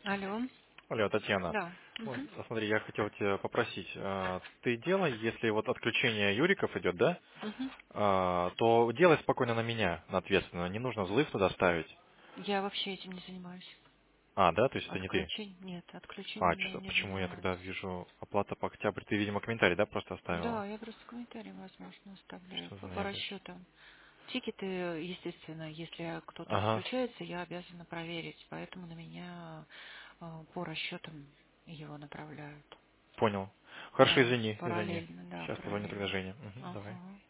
Алло. Алло, Татьяна. Да. Вот, Мгм. смотри, я хотел тебя попросить. Ты делай, если вот отключение Юриков идет, да, Мгм. то делай спокойно на меня, на ответственно. Не нужно взлив туда ставить. Я вообще этим не занимаюсь. Да, то есть это не ты. Отключение? Нет, отключениями я не Почему я тогда занимаюсь. вижу оплата по октябрь? Ты, видимо, комментарий, да, просто оставила? Да, я просто комментарий, возможно, оставляю Что за по ноябрь? расчетам. Тикеты, естественно, если кто-то Ага, отключается, я обязана проверить, поэтому на меня по расчетам его направляют. понял. Хорошо, Да, извини. параллельно, да, Сейчас позвоню тогда параллельно. Жене. Давай. Ага.